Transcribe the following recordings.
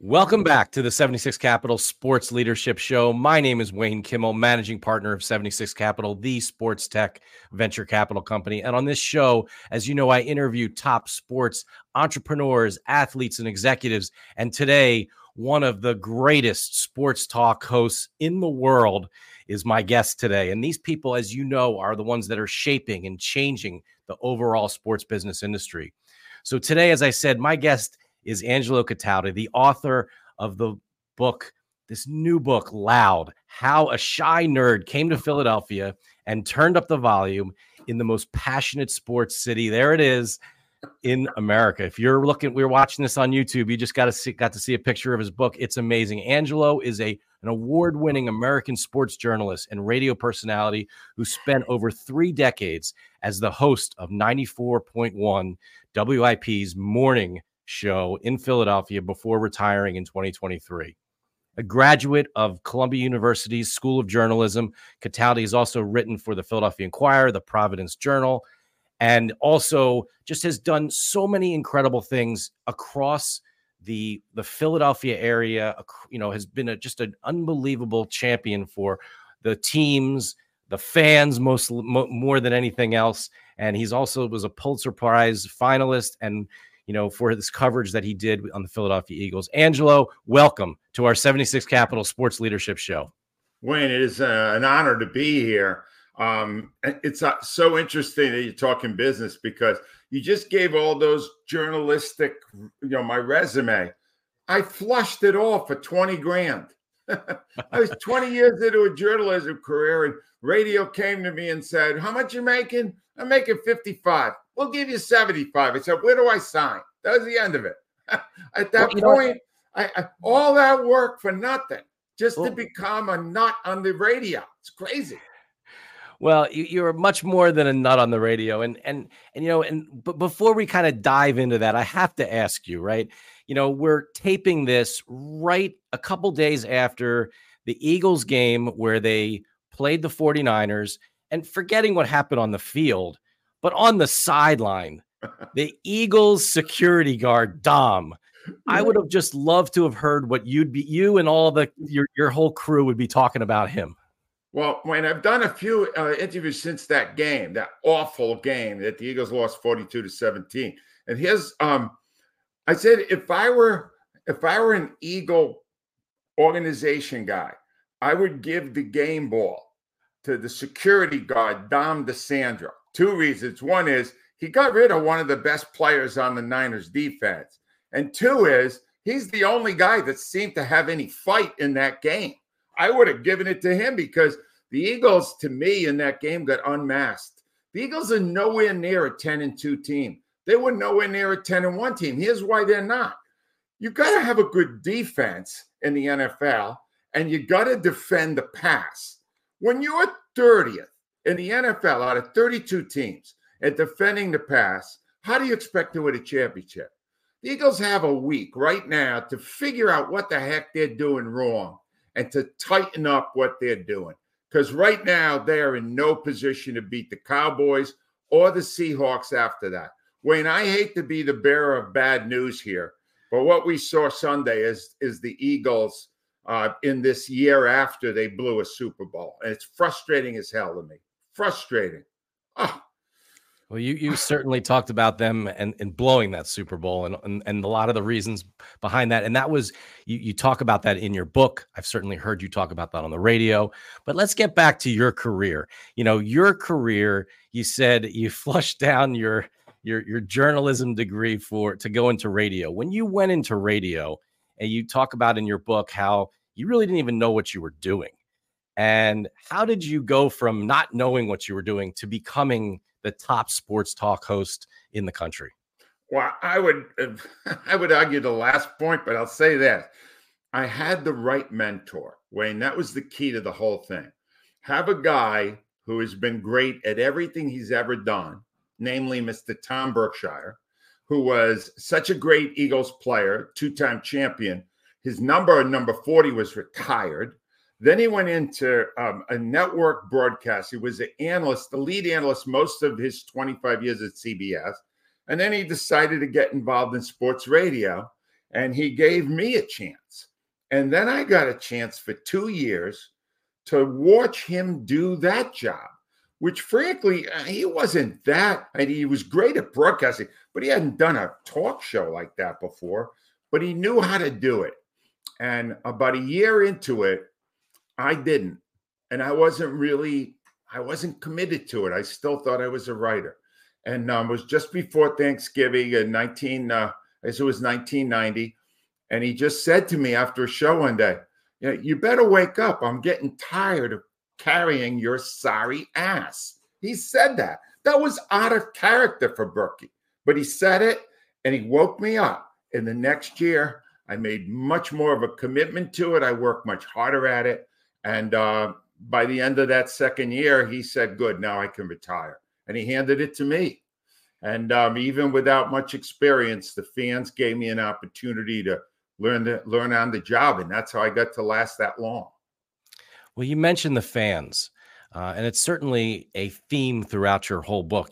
Welcome back to the 76 Capital Sports Leadership Show. My name is Wayne Kimmel, managing partner of 76 Capital, the sports tech venture capital company. And on this show, as you know, I interview top sports entrepreneurs, athletes, and executives. And today, one of the greatest sports talk hosts in the world is my guest today. And these people, as you know, are the ones that are shaping and changing the overall sports business industry. So today, as I said, my guest is Angelo Cataldi, the author of the book, this new book, Loud, How a Shy Nerd Came to Philadelphia and Turned Up the Volume in the Most Passionate Sports City. There it is in America. If you're looking, we're watching this on YouTube, you just got to see a picture of his book. It's amazing. Angelo is an award-winning American sports journalist and radio personality who spent over 3 decades as the host of 94.1 WIP's morning show in Philadelphia before retiring in 2023. A graduate of Columbia University's School of Journalism, Cataldi has also written for the Philadelphia Inquirer, the Providence Journal, and also just has done so many incredible things across the Philadelphia area. You know, has been just an unbelievable champion for the teams, the fans, more than anything else. And he's also was a Pulitzer Prize finalist and for this coverage that he did on the Philadelphia Eagles. Angelo, welcome to our 76 Capital Sports Leadership Show. Wayne, it is an honor to be here. It's so interesting that you're talking business because you just gave all those journalistic, my resume. I flushed it off for 20 grand. I was 20 years into a journalism career and radio came to me and said, "How much you making?" "I'm making 55. We'll give you 75. I said, "Where do I sign?" That was the end of it. At that point, I all that work for nothing, just to become a nut on the radio. It's crazy. Well, you're much more than a nut on the radio. But before we kind of dive into that, I have to ask you, right? We're taping this right a couple days after the Eagles game where they played the 49ers, and forgetting what happened on the field, but on the sideline, the Eagles security guard, Dom, I would have just loved to have heard what you and all your whole crew would be talking about him. Well, when I've done a few interviews since that game, that awful game that the Eagles lost 42-17. And here's, I said, if I were an Eagle organization guy, I would give the game ball to the security guard, Dom DeSandro. 2 reasons. One is he got rid of one of the best players on the Niners defense. And 2 is he's the only guy that seemed to have any fight in that game. I would have given it to him because the Eagles, to me, in that game got unmasked. The Eagles are nowhere near a 10-2 team. They were nowhere near a 10-1 team. Here's why they're not. You got to have a good defense in the NFL, and you got to defend the pass. When you're 30th in the NFL out of 32 teams at defending the pass, how do you expect to win a championship? The Eagles have a week right now to figure out what the heck they're doing wrong and to tighten up what they're doing. Because right now, they are in no position to beat the Cowboys or the Seahawks after that. Wayne, I hate to be the bearer of bad news here, but what we saw Sunday is the Eagles in this year after they blew a Super Bowl. And it's frustrating as hell to me. Frustrating. Oh. Well, you certainly talked about them and blowing that Super Bowl and a lot of the reasons behind that. And that was, you talk about that in your book. I've certainly heard you talk about that on the radio. But let's get back to your career. Your career, you said you flushed down your journalism degree to go into radio. When you went into radio, and you talk about in your book how you really didn't even know what you were doing. And how did you go from not knowing what you were doing to becoming the top sports talk host in the country? Well, I would argue the last point, but I'll say that I had the right mentor, Wayne. That was the key to the whole thing. Have a guy who has been great at everything he's ever done, namely Mr. Tom Berkshire, who was such a great Eagles player, 2-time champion. His number 40 was retired. Then he went into a network broadcast. He was an analyst, the lead analyst, most of his 25 years at CBS. And then he decided to get involved in sports radio. and he gave me a chance. And then I got a chance for 2 years to watch him do that job, which frankly, he wasn't that. And he was great at broadcasting, but he hadn't done a talk show like that before, but he knew how to do it. And about a year into it, I didn't. And I wasn't committed to it. I still thought I was a writer. And it was just before Thanksgiving in I guess it was 1990. And he just said to me after a show one day, you better wake up. I'm getting tired of carrying your sorry ass. He said that. That was out of character for Berkey. But he said it, and he woke me up. And the next year, I made much more of a commitment to it. I worked much harder at it. And by the end of that second year, he said, good, now I can retire. And he handed it to me. And even without much experience, the fans gave me an opportunity to learn on the job. And that's how I got to last that long. Well, you mentioned the fans, and it's certainly a theme throughout your whole book.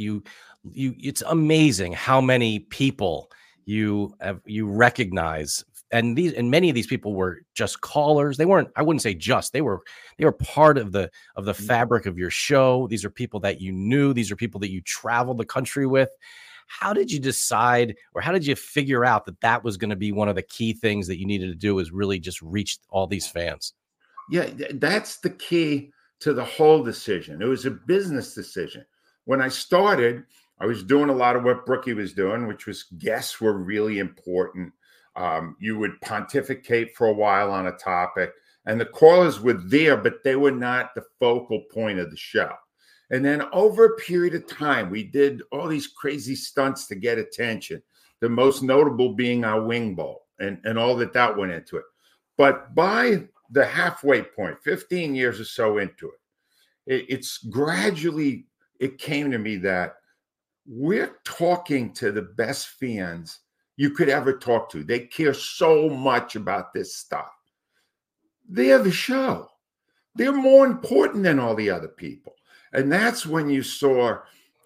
It's amazing how many people you recognize. And many of these people were just callers. They weren't, I wouldn't say just, they were part of the fabric of your show. These are people that you knew. These are people that you traveled the country with. How did you decide, or how did you figure out that was going to be one of the key things that you needed to do, is really just reach all these fans? Yeah, that's the key to the whole decision. It was a business decision. When I started, I was doing a lot of what Berkey was doing, which was guests were really important. You would pontificate for a while on a topic, and the callers were there, but they were not the focal point of the show. And then over a period of time, we did all these crazy stunts to get attention, the most notable being our wing bowl and all that went into it. But by the halfway point, 15 years or so into it, it's gradually, it came to me that we're talking to the best fans you could ever talk to. They care so much about this stuff. They're the show. They're more important than all the other people. And that's when you saw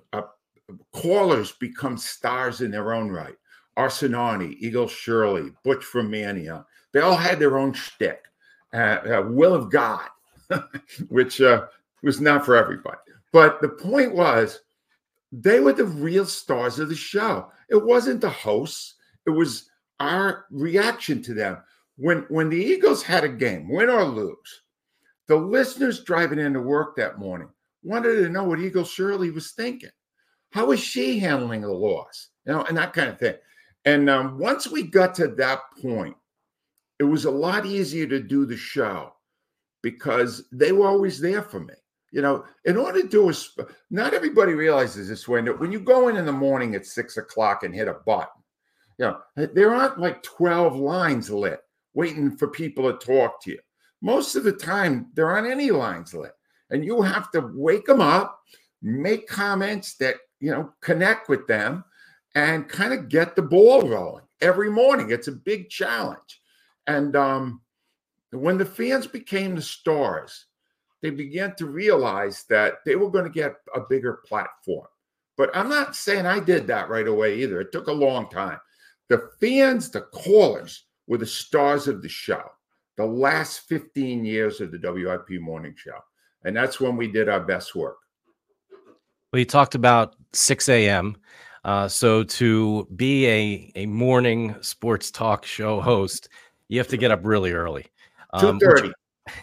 callers become stars in their own right. Arsenani, Eagle Shirley, Butch from Manioc. They all had their own shtick. Will of God, which was not for everybody. But the point was, they were the real stars of the show. It wasn't the hosts. It was our reaction to them. When the Eagles had a game, win or lose, the listeners driving into work that morning wanted to know what Eagle Shirley was thinking. How was she handling the loss? And that kind of thing. And once we got to that point, it was a lot easier to do the show because they were always there for me. In order to do not everybody realizes this when you go in the morning at 6 o'clock and hit a button, there aren't like 12 lines lit waiting for people to talk to you. Most of the time, there aren't any lines lit. And you have to wake them up, make comments that, connect with them and kind of get the ball rolling every morning. It's a big challenge. And when the fans became the stars, they began to realize that they were going to get a bigger platform. But I'm not saying I did that right away either. It took a long time. The fans, the callers, were the stars of the show, the last 15 years of the WIP morning show. And that's when we did our best work. Well, you talked about 6 a.m. So to be a morning sports talk show host, you have to get up really early. 2:30.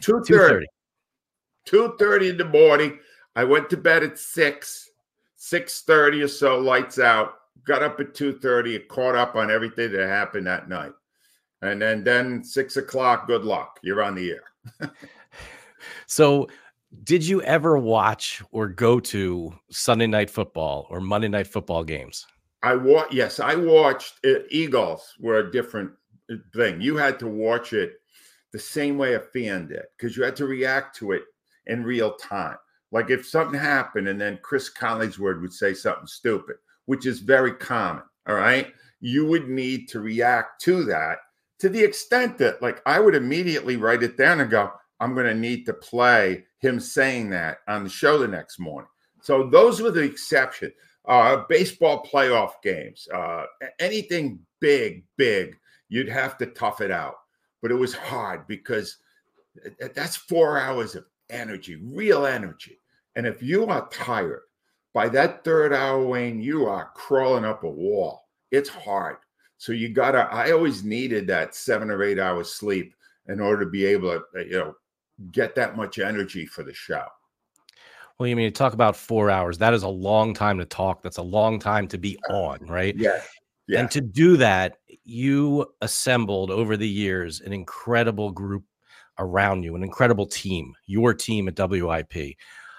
2:30 in the morning. I went to bed at 6:30 or so, lights out. Got up at 2:30, caught up on everything that happened that night. And then 6 o'clock, good luck. You're on the air. So did you ever watch or go to Sunday Night Football or Monday Night Football games? Yes, I watched it. Eagles were a different thing. You had to watch it the same way a fan did because you had to react to it in real time. Like if something happened and then Chris Collingsworth would say something stupid, which is very common, all right? You would need to react to that to the extent that, like, I would immediately write it down and go, I'm going to need to play him saying that on the show the next morning. So those were the exception. Baseball playoff games, anything big, you'd have to tough it out. But it was hard because that's 4 hours of energy, real energy. And if you are tired, by that third hour, Wayne, you are crawling up a wall. It's hard. So I always needed that 7 or 8 hours sleep in order to be able to, get that much energy for the show. Well, you mean, talk about 4 hours. That is a long time to talk. That's a long time to be on, right? Yeah. Yeah. And to do that, you assembled over the years an incredible group around you, an incredible team, your team at WIP.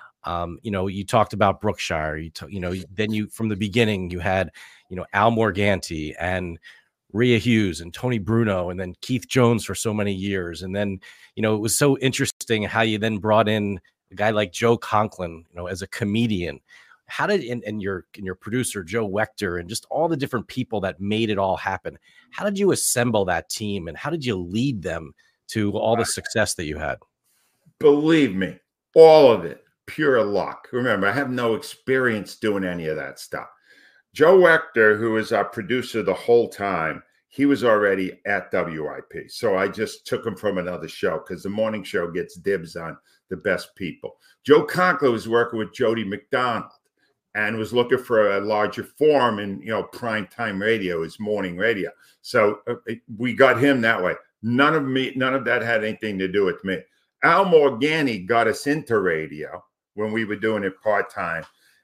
You talked about Brookshire, then from the beginning, you had, Al Morganti and Rhea Hughes and Tony Bruno, and then Keith Jones for so many years. And then, it was so interesting how you then brought in a guy like Joe Conklin, as a comedian. How did, and your producer, Joe Wechter, and just all the different people that made it all happen. How did you assemble that team, and how did you lead them to all the success that you had? Believe me, all of it, pure luck. Remember, I have no experience doing any of that stuff. Joe Wechter, who was our producer the whole time, he was already at WIP. So I just took him from another show because the morning show gets dibs on the best people. Joe Conklin was working with Jody McDonald and was looking for a larger forum in, primetime radio, his morning radio. So we got him that way. None of that had anything to do with me. Al Morganti got us into radio when we were doing it part-time.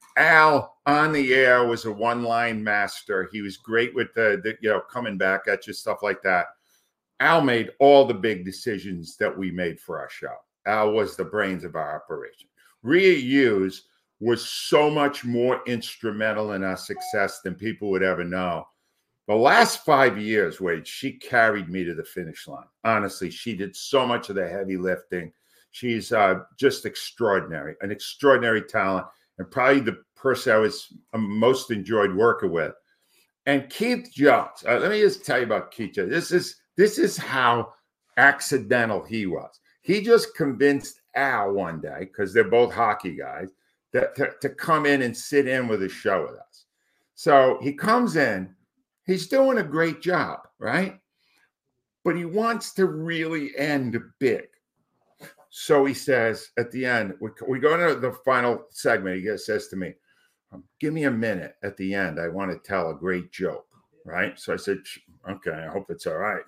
Al on the air was a one-line master. He was great with the coming back at you, stuff like that. Al made all the big decisions that we made for our show. Al was the brains of our operation. Rhea Hughes was so much more instrumental in our success than people would ever know. The last 5 years, Wade, she carried me to the finish line. Honestly, she did so much of the heavy lifting. She's just extraordinary, an extraordinary talent, and probably the person I was most enjoyed working with. And Keith Jones, let me just tell you about Keith Jones. This is how accidental he was. He just convinced Al one day, because they're both hockey guys, that to come in and sit in with a show with us. So he comes in. He's doing a great job, right? But he wants to really end big. So he says at the end, we go into the final segment. He says to me, give me a minute at the end. I want to tell a great joke, right? So I said, okay, I hope it's all right.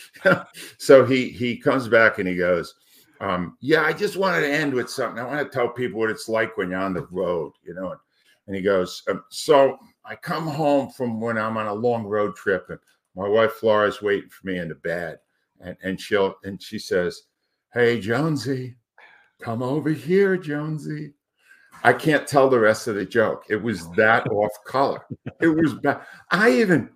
So he comes back and he goes, I just wanted to end with something. I want to tell people what it's like when you're on the road, And he goes, so I come home from when I'm on a long road trip, and my wife Flora's waiting for me in the bed, and she says, hey, Jonesy, come over here, Jonesy. I can't tell the rest of the joke. It was that off color. It was bad. I told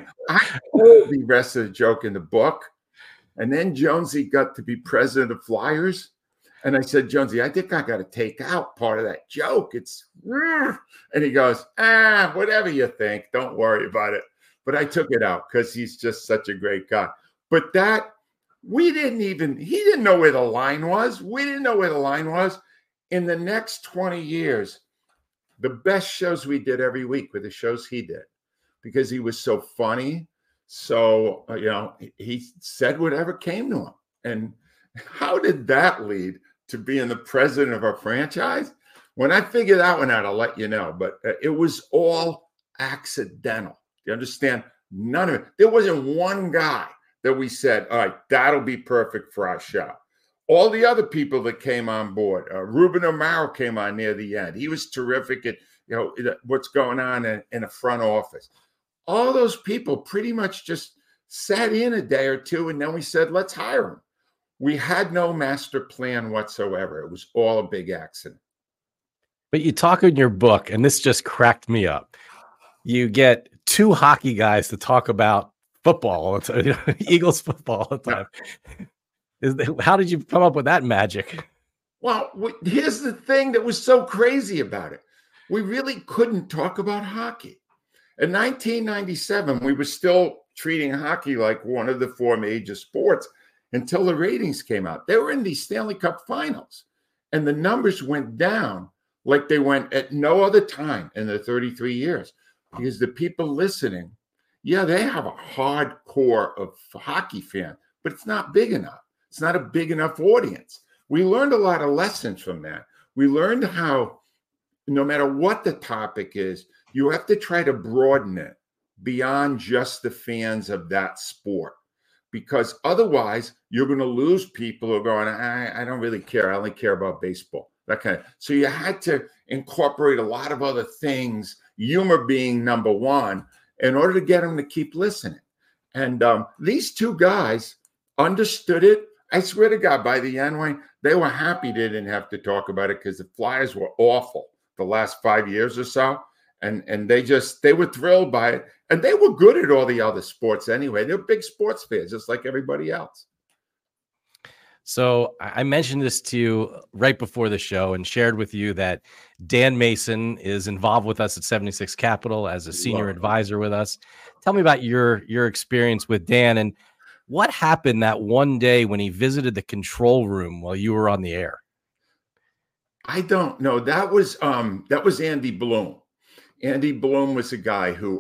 the rest of the joke in the book, and then Jonesy got to be president of Flyers. And I said, Jonesy, I think I got to take out part of that joke. And he goes, whatever you think, don't worry about it. But I took it out because he's just such a great guy. But he didn't know where the line was. We didn't know where the line was. In the next 20 years, the best shows we did every week were the shows he did, because he was so funny. So, he said whatever came to him. And how did that lead to being the president of our franchise? When I figure that one out, I'll let you know. But it was all accidental. You understand? None of it. There wasn't one guy that we said, all right, that'll be perfect for our show. All the other people that came on board, Ruben Amaro came on near the end. He was terrific at what's going on in the front office. All those people pretty much just sat in a day or two, and then we said, let's hire them. We had no master plan whatsoever. It was all a big accident. But you talk in your book, and this just cracked me up. You get two hockey guys to talk about football all the time, Eagles football all the time. Yeah. How did you come up with that magic? Well, here's the thing that was so crazy about it. We really couldn't talk about hockey. In 1997, we were still treating hockey like one of the four major sports until the ratings came out. They were in the Stanley Cup Finals, and the numbers went down like they went at no other time in the 33 years, because the people listening, Yeah, they have a hardcore of hockey fan, but it's not big enough. It's not a big enough audience. We learned a lot of lessons from that. We learned how no matter what the topic is, you have to try to broaden it beyond just the fans of that sport, because otherwise you're going to lose people who are going, I don't really care. I only care about baseball. That kind of. So you had to incorporate a lot of other things, humor being number one, in order to get them to keep listening. And these two guys understood it. I swear to God, by the end, Wayne, they were happy they didn't have to talk about it because the Flyers were awful the last 5 years or so. And they were thrilled by it. And they were good at all the other sports anyway. They're big sports fans, just like everybody else. So I mentioned this to you right before the show and shared with you that Dan Mason is involved with us at 76 Capital as a senior advisor with us. Tell me about your experience with Dan and what happened that one day when he visited the control room while you were on the air. I don't know. That was Andy Bloom. Andy Bloom was a guy who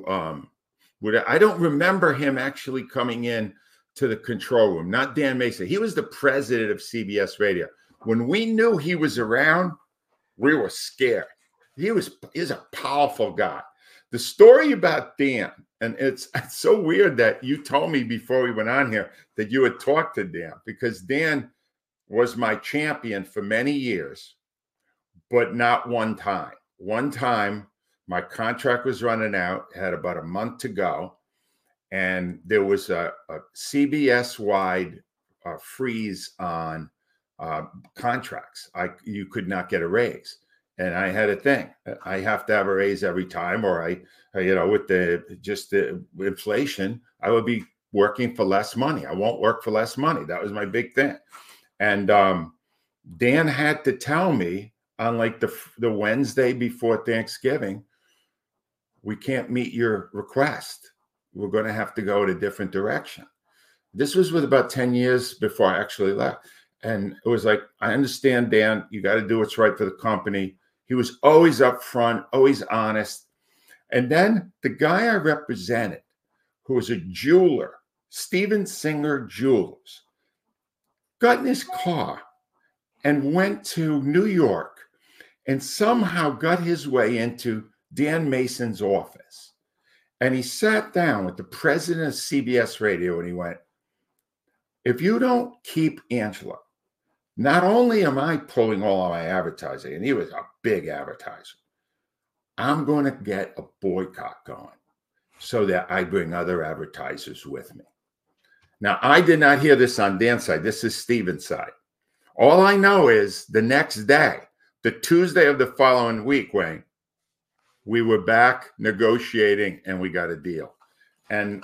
I don't remember him actually coming in to the control room, not Dan Mason. He was the president of CBS Radio. When we knew he was around, we were scared. He's a powerful guy. The story about Dan, and it's so weird that you told me before we went on here that you had talked to Dan, because Dan was my champion for many years, but not one time. One time, my contract was running out, had about a month to go. And there was a CBS-wide freeze on contracts. You could not get a raise, and I had a thing. I have to have a raise every time, or with the inflation, I would be working for less money. I won't work for less money. That was my big thing. And Dan had to tell me on like the Wednesday before Thanksgiving, we can't meet your request. We're going to have to go in a different direction. This was with about 10 years before I actually left. And it was like, I understand, Dan, you got to do what's right for the company. He was always upfront, always honest. And then the guy I represented, who was a jeweler, Steven Singer Jewelers, got in his car and went to New York and somehow got his way into Dan Mason's office. And he sat down with the president of CBS Radio and he went, if you don't keep Angelo, not only am I pulling all of my advertising, and he was a big advertiser, I'm going to get a boycott going so that I bring other advertisers with me. Now, I did not hear this on Dan's side. This is Steven's side. All I know is the next day, the Tuesday of the following week, Wayne, we were back negotiating and we got a deal. And,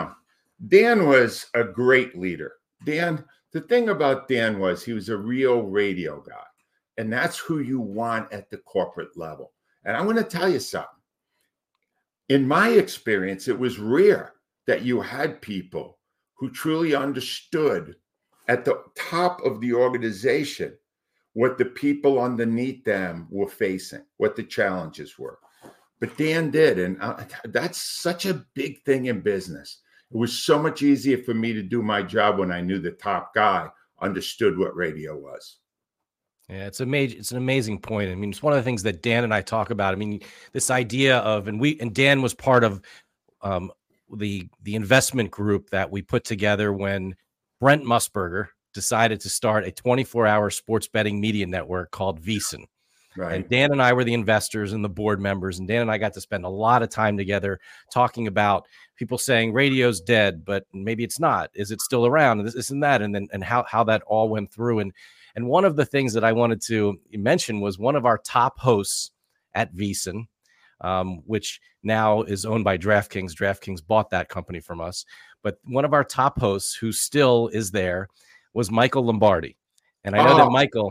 Dan was a great leader. Dan, the thing about Dan was he was a real radio guy. And that's who you want at the corporate level. And I'm going to tell you something. In my experience, it was rare that you had people who truly understood at the top of the organization what the people underneath them were facing, what the challenges were. But Dan did, and that's such a big thing in business. It was so much easier for me to do my job when I knew the top guy understood what radio was. Yeah, it's an amazing point. I mean, it's one of the things that Dan and I talk about. I mean, this idea of, and Dan was part of the investment group that we put together when Brent Musburger decided to start a 24-hour sports betting media network called VSiN. Right. And Dan and I were the investors and the board members, and Dan and I got to spend a lot of time together talking about people saying radio's dead, but maybe it's not. Is it still around? And this and that, and how that all went through. And one of the things that I wanted to mention was one of our top hosts at VSiN, which now is owned by DraftKings. DraftKings bought that company from us. But one of our top hosts who still is there was Michael Lombardi. And I know that Michael...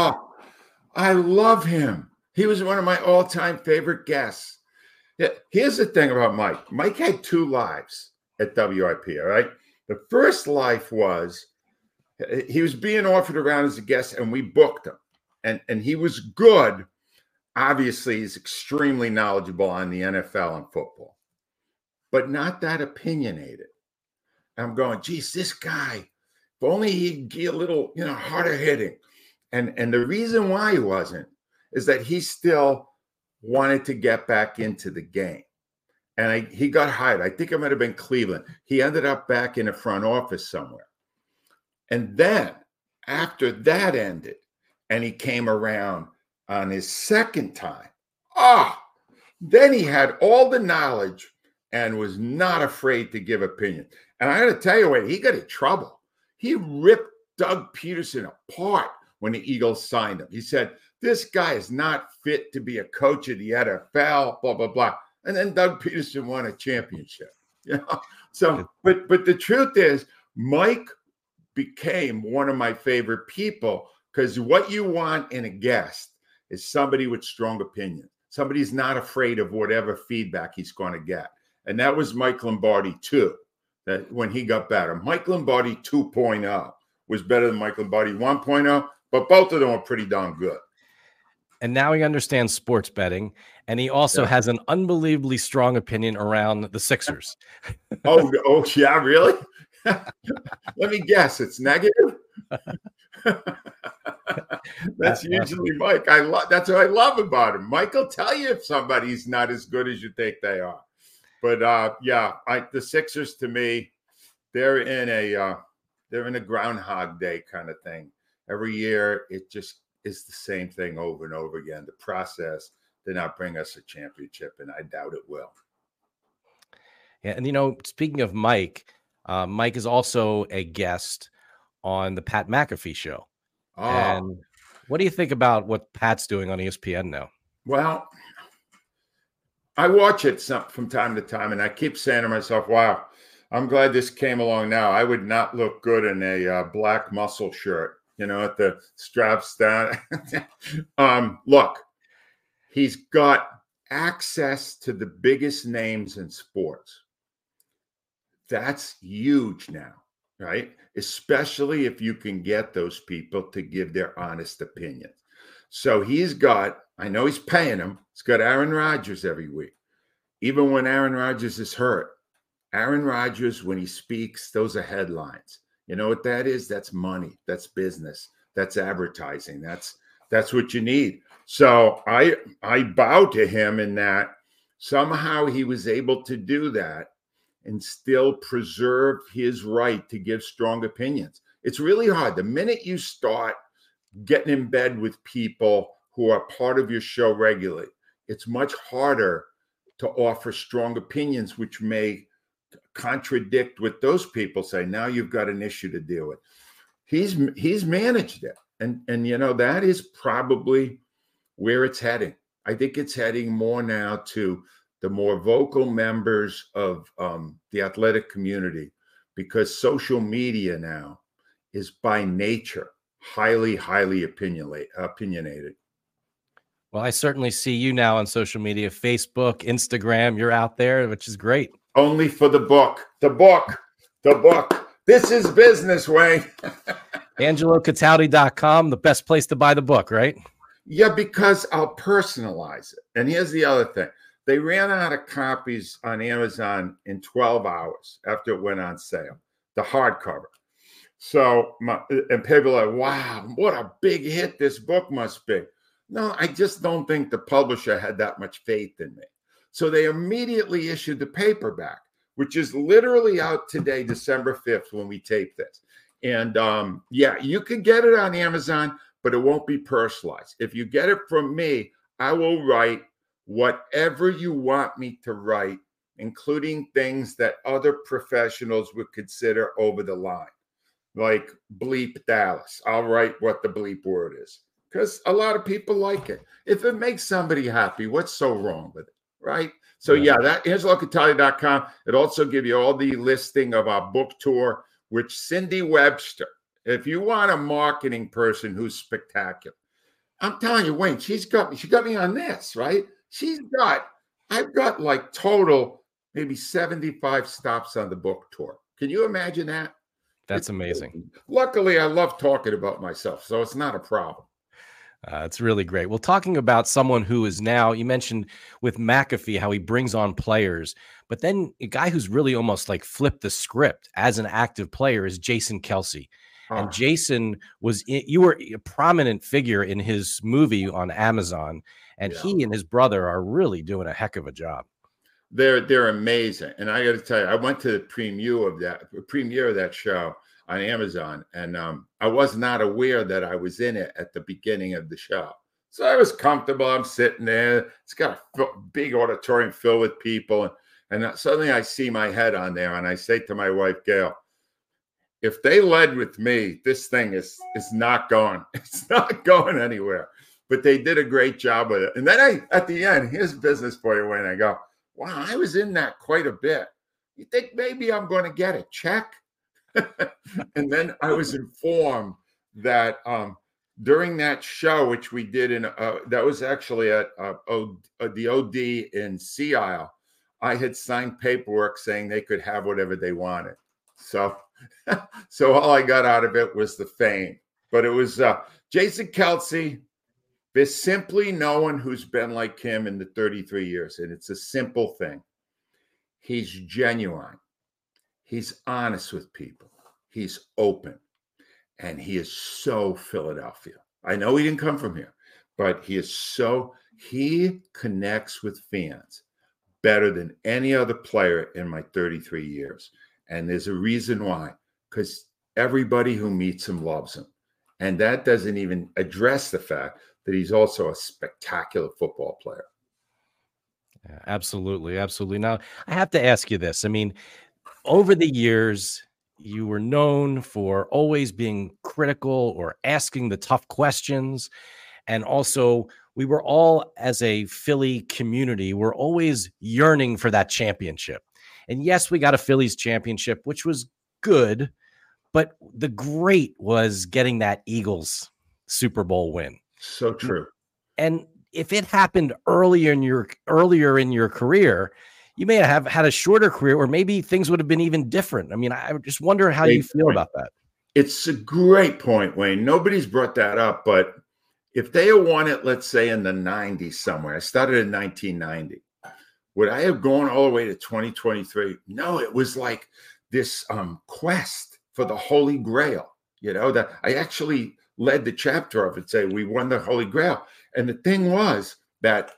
I love him. He was one of my all-time favorite guests. Yeah, here's the thing about Mike. Mike had two lives at WIP, all right? The first life was he was being offered around as a guest, and we booked him. And he was good. Obviously, he's extremely knowledgeable on the NFL and football. but not that opinionated. I'm going, geez, this guy, if only he'd be a little, harder hitting. And the reason why he wasn't is that he still wanted to get back into the game. And he got hired. I think it might have been Cleveland. He ended up back in the front office somewhere. And then after that ended, and he came around on his second time, then he had all the knowledge and was not afraid to give opinion. And I got to tell you what, he got in trouble. He ripped Doug Peterson apart when the Eagles signed him. He said, this guy is not fit to be a coach of the NFL, blah, blah, blah. And then Doug Peterson won a championship. So, but the truth is, Mike became one of my favorite people, because what you want in a guest is somebody with strong opinion. Somebody's not afraid of whatever feedback he's going to get. And that was Mike Lombardi too, that when he got better. Mike Lombardi 2.0 was better than Mike Lombardi 1.0, but both of them were pretty darn good. And now he understands sports betting, and he also has an unbelievably strong opinion around the Sixers. Oh, yeah, really? Let me guess, it's negative? That's usually Mike. That's what I love about him. Mike will tell you if somebody's not as good as you think they are. But the Sixers, to me, they're in a Groundhog Day kind of thing. Every year, it just is the same thing over and over again. The process did not bring us a championship, and I doubt it will. Yeah, and speaking of Mike, Mike is also a guest on the Pat McAfee show. Oh. And what do you think about what Pat's doing on ESPN now? Well, I watch it from time to time, and I keep saying to myself, wow, I'm glad this came along now. I would not look good in a black muscle shirt, at the straps down. Look, he's got access to the biggest names in sports. That's huge now, right? Especially if you can get those people to give their honest opinion. So I know he's paying him. He's got Aaron Rodgers every week. Even when Aaron Rodgers is hurt, Aaron Rodgers, when he speaks, those are headlines. You know what that is? That's money. That's business. That's advertising. That's what you need. So I bow to him in that somehow he was able to do that and still preserve his right to give strong opinions. It's really hard. The minute you start getting in bed with people who are part of your show regularly, it's much harder to offer strong opinions, which may contradict what those people say. Now you've got an issue to deal with. He's managed it. And that is probably where it's heading. I think it's heading more now to the more vocal members of the athletic community, because social media now is by nature highly, highly opinionated. Well, I certainly see you now on social media, Facebook, Instagram. You're out there, which is great. Only for the book. This is business, Wayne. AngeloCataudi.com, the best place to buy the book, right? Yeah, because I'll personalize it. And here's the other thing. They ran out of copies on Amazon in 12 hours after it went on sale, the hardcover. So, and people are like, wow, what a big hit this book must be. No, I just don't think the publisher had that much faith in me. So they immediately issued the paperback, which is literally out today, December 5th, when we tape this. And you can get it on Amazon, but it won't be personalized. If you get it from me, I will write whatever you want me to write, including things that other professionals would consider over the line, like bleep Dallas. I'll write what the bleep word is, because a lot of people like it. If it makes somebody happy, what's so wrong with it, right? So that AngeloCataudi.com. It also gives you all the listing of our book tour, which Cindy Webster, if you want a marketing person who's spectacular, I'm telling you, Wayne, she got me on this, right? I've got like total maybe 75 stops on the book tour. Can you imagine that? That's amazing. Luckily, I love talking about myself, so it's not a problem. It's really great. Well, talking about someone who is now, you mentioned with McAfee, how he brings on players, but then a guy who's really almost like flipped the script as an active player is Jason Kelsey. And Oh, Jason you were a prominent figure in his movie on Amazon, and yeah. he and his brother are really doing a heck of a job. They're amazing. And I got to tell you, I went to the premiere of that show on Amazon, and I was not aware that I was in it at the beginning of the show. So I was comfortable. I'm sitting there. It's got a big auditorium filled with people, and suddenly I see my head on there, and I say to my wife, Gail, if they led with me, this thing is not going. It's not going anywhere. But they did a great job with it. And then at the end, here's business for you, Wayne. I go, wow, I was in that quite a bit. You think maybe I'm going to get a check? And then I was informed that during that show, which we did that was actually at the OD in Sea Isle, I had signed paperwork saying they could have whatever they wanted. So all I got out of it was the fame. But it was Jason Kelsey. There's simply no one who's been like him in the 33 years. And it's a simple thing. He's genuine. He's honest with people. He's open. And he is so Philadelphia. I know he didn't come from here, but he connects with fans better than any other player in my 33 years. And there's a reason why, because everybody who meets him loves him. And that doesn't even address the fact that he's also a spectacular football player. Yeah, absolutely. Absolutely. Now, I have to ask you this. I mean, over the years, you were known for always being critical or asking the tough questions. And also, we were all, as a Philly community, we're always yearning for that championship. And yes, we got a Phillies championship, which was good, but the great was getting that Eagles Super Bowl win. So true. And if it happened earlier in your career, you may have had a shorter career, or maybe things would have been even different. I mean, I just wonder how you feel about that. It's a great point, Wayne. Nobody's brought that up, but if they had won it, let's say in the 90s somewhere, I started in 1990. Would I have gone all the way to 2023? No, it was like this quest for the Holy Grail, that I actually led the chapter of it, say we won the Holy Grail. And the thing was that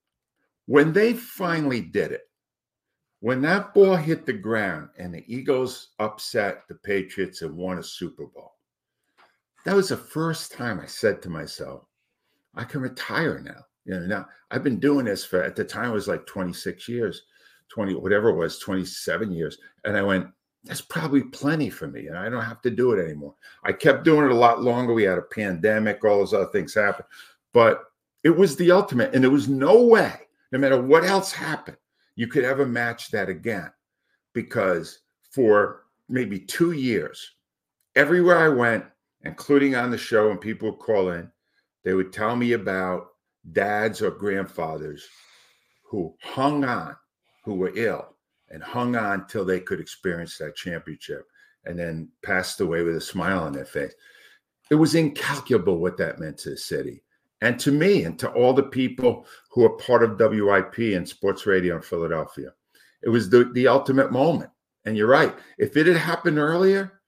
when they finally did it, when that ball hit the ground and the Eagles upset the Patriots and won a Super Bowl, that was the first time I said to myself, I can retire now. Now I've been doing this for, at the time it was like 26 years, 20, whatever it was, 27 years. And I went, that's probably plenty for me. And I don't have to do it anymore. I kept doing it a lot longer. We had a pandemic, all those other things happened. But it was the ultimate. And there was no way, no matter what else happened, you could ever match that again. Because for maybe 2 years, everywhere I went, including on the show, and people would call in, they would tell me about dads or grandfathers who hung on, who were ill, and hung on till they could experience that championship, and then passed away with a smile on their face. It was incalculable what that meant to the city, and to me, and to all the people who are part of WIP and sports radio in Philadelphia. It was the ultimate moment. And you're right. If it had happened earlier,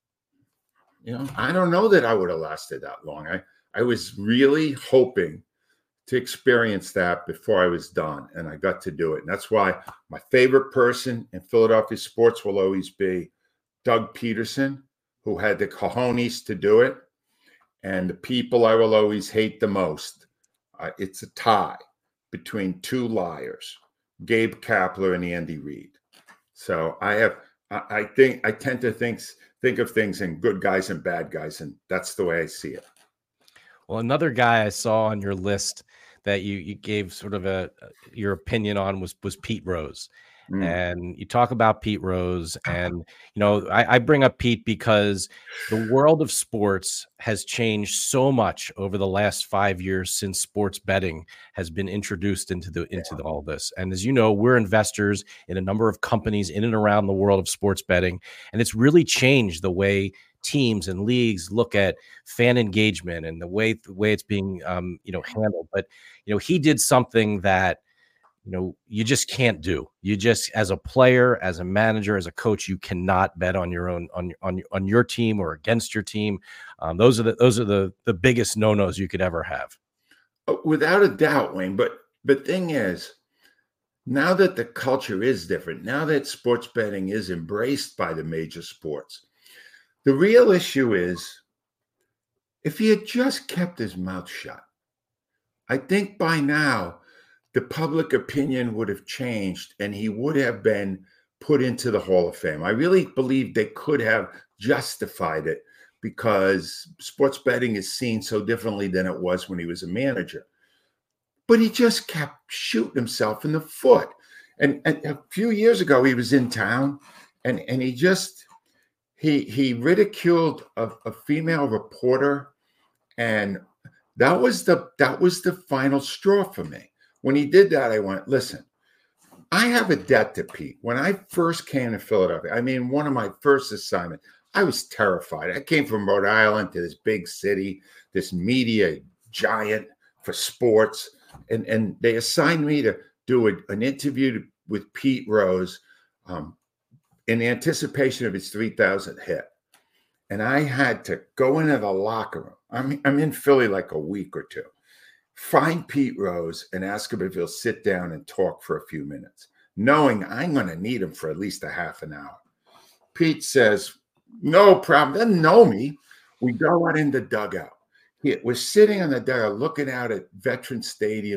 I don't know that I would have lasted that long. I was really hoping to experience that before I was done, and I got to do it. And that's why my favorite person in Philadelphia sports will always be Doug Peterson, who had the cojones to do it. And the people I will always hate the most, it's a tie between two liars, Gabe Kapler and Andy Reid. So I tend to think of things in good guys and bad guys, and that's the way I see it. Well, another guy I saw on your list that you gave sort of your opinion on was Pete Rose. And you talk about Pete Rose, and I bring up Pete because the world of sports has changed so much over the last 5 years since sports betting has been introduced into all this. And as you know, we're investors in a number of companies in and around the world of sports betting, and it's really changed the way teams and leagues look at fan engagement and the way it's being handled. But he did something that you just can't do. You just, as a player, as a manager, as a coach, you cannot bet on your own on your team or against your team. Those are the biggest no-nos you could ever have. Without a doubt, Wayne. But the thing is, now that the culture is different, now that sports betting is embraced by the major sports, the real issue is if he had just kept his mouth shut, I think by now the public opinion would have changed and he would have been put into the Hall of Fame. I really believe they could have justified it because sports betting is seen so differently than it was when he was a manager. But he just kept shooting himself in the foot. And a few years ago, he was in town and he ridiculed a female reporter. And that was the final straw for me. When he did that, I went, listen, I have a debt to Pete. When I first came to Philadelphia, I mean, one of my first assignments, I was terrified. I came from Rhode Island to this big city, this media giant for sports. And they assigned me to do an interview with Pete Rose in anticipation of his 3,000th hit. And I had to go into the locker room. I'm in Philly like a week or two. Find Pete Rose and ask him if he'll sit down and talk for a few minutes, knowing I'm going to need him for at least a half an hour. Pete says, no problem. Doesn't know me. We go out in the dugout. We're sitting on the dugout looking out at Veteran Stadium,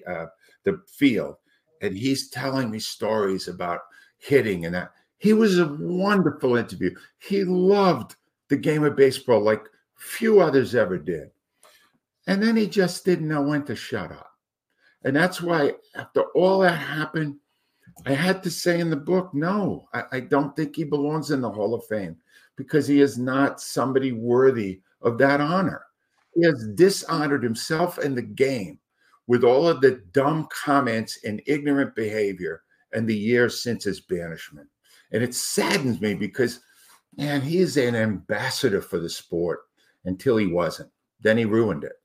the field, and he's telling me stories about hitting and that. He was a wonderful interview. He loved the game of baseball like few others ever did. And then he just didn't know when to shut up. And that's why after all that happened, I had to say in the book, no, I don't think he belongs in the Hall of Fame because he is not somebody worthy of that honor. He has dishonored himself and the game with all of the dumb comments and ignorant behavior and the years since his banishment. And it saddens me because, man, he is an ambassador for the sport until he wasn't. Then he ruined it.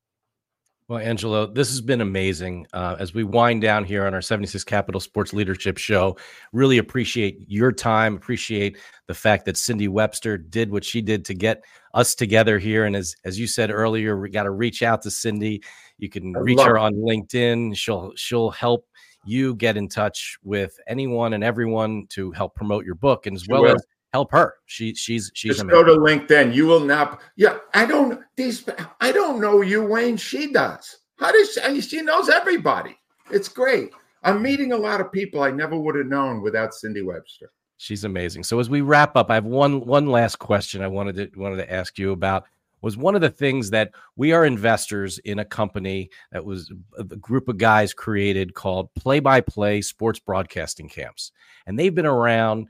Well, Angelo, this has been amazing. As we wind down here on our 76 Capital Sports Leadership Show, really appreciate your time, appreciate the fact that Cindy Webster did what she did to get us together here. And as you said earlier, we got to reach out to Cindy. You can reach her on LinkedIn. She'll help you get in touch with anyone and everyone to help promote your book, and as well as help her. She's just amazing. Go to LinkedIn. You will not. Yeah, I don't know you, Wayne. She does. How does she knows everybody? It's great. I'm meeting a lot of people I never would have known without Cindy Webster. She's amazing. So as we wrap up, I have one last question I wanted to ask you about. Was one of the things that we are investors in a company that was a group of guys created called Play-by-Play Sports Broadcasting Camps, and they've been around,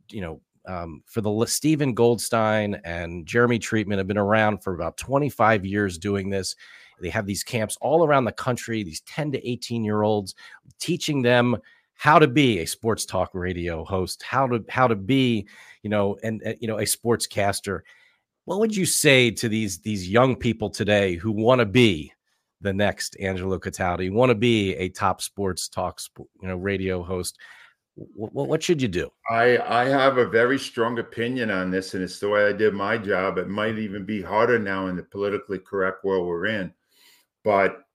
for the Stephen Goldstein and Jeremy Treatment have been around for about 25 years doing this. They have these camps all around the country, these 10 to 18-year-olds, teaching them how to be a sports talk radio host, how to be, a sportscaster. What would you say to these young people today who want to be the next Angelo Cataldi, want to be a top sports talk, radio host? What should you do? I have a very strong opinion on this, and it's the way I did my job. It might even be harder now in the politically correct world we're in, but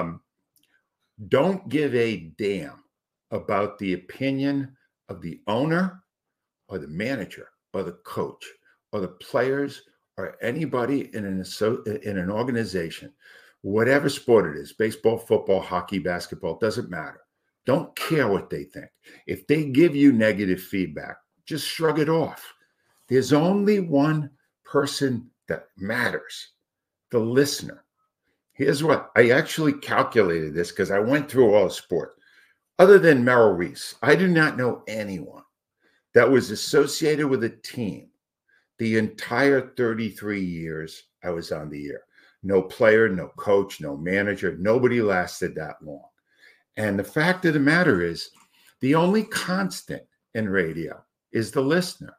don't give a damn about the opinion of the owner or the manager or the coach or the players or anybody in an organization, whatever sport it is, baseball, football, hockey, basketball, it doesn't matter. Don't care what they think. If they give you negative feedback, just shrug it off. There's only one person that matters, the listener. Here's what I actually calculated this because I went through all the sports. Other than Merrill Reese, I do not know anyone that was associated with a team the entire 33 years I was on the air. No player, no coach, no manager. Nobody lasted that long. And the fact of the matter is, the only constant in radio is the listener.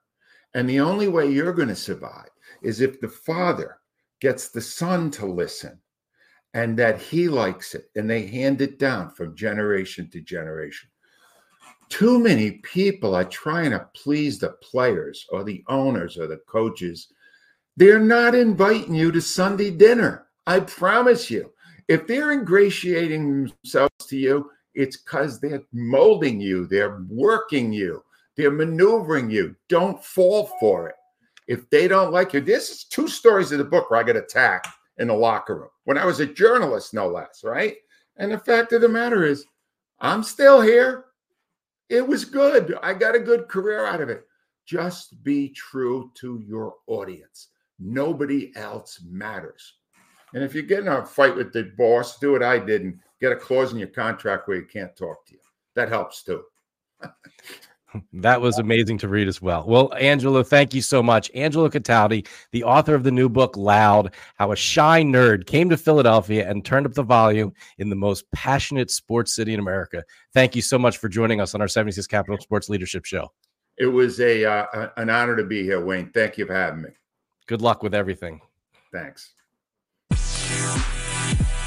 And the only way you're going to survive is if the father gets the son to listen and that he likes it and they hand it down from generation to generation. Too many people are trying to please the players or the owners or the coaches. They're not inviting you to Sunday dinner. I promise you. If they're ingratiating themselves to you, it's because they're molding you. They're working you. They're maneuvering you. Don't fall for it. If they don't like you, this is 2 stories of the book where I got attacked in the locker room when I was a journalist, no less, right? And the fact of the matter is, I'm still here. It was good. I got a good career out of it. Just be true to your audience. Nobody else matters. And if you get in a fight with the boss, do what I did and get a clause in your contract where he can't talk to you. That helps too. That was amazing to read as well. Well, Angelo, thank you so much. Angelo Cataldi, the author of the new book, Loud, How a Shy Nerd Came to Philadelphia and Turned Up the Volume in the Most Passionate Sports City in America. Thank you so much for joining us on our 76 Capital Sports Leadership Show. It was an honor to be here, Wayne. Thank you for having me. Good luck with everything. Thanks.